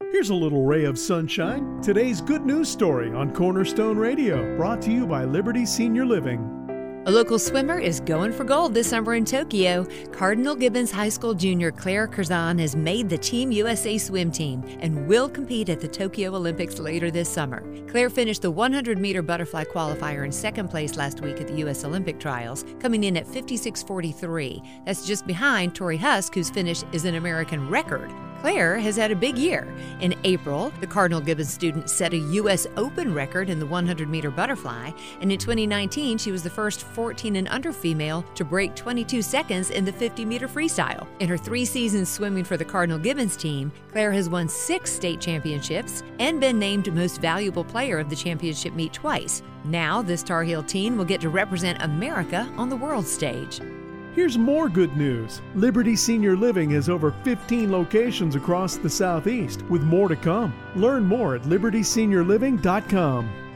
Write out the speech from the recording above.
Here's a little ray of sunshine. Today's good news story on Cornerstone Radio, brought to you by Liberty Senior Living. A local swimmer is going for gold this summer in Tokyo. Cardinal Gibbons High School junior Claire Curzon has made the Team USA swim team and will compete at the Tokyo Olympics later this summer. Claire finished the 100-meter butterfly qualifier in second place last week at the U.S. Olympic trials, coming in at 56:43. That's just behind Tori Husk, whose finish is an American record. Claire has had a big year. In April, the Cardinal Gibbons student set a U.S. Open record in the 100-meter butterfly, and in 2019, she was the first 14 and under female to break 22 seconds in the 50-meter freestyle. In her 3 seasons swimming for the Cardinal Gibbons team, Claire has won 6 state championships and been named Most Valuable Player of the championship meet twice. Now, this Tar Heel teen will get to represent America on the world stage. Here's more good news. Liberty Senior Living has over 15 locations across the Southeast, with more to come. Learn more at libertyseniorliving.com.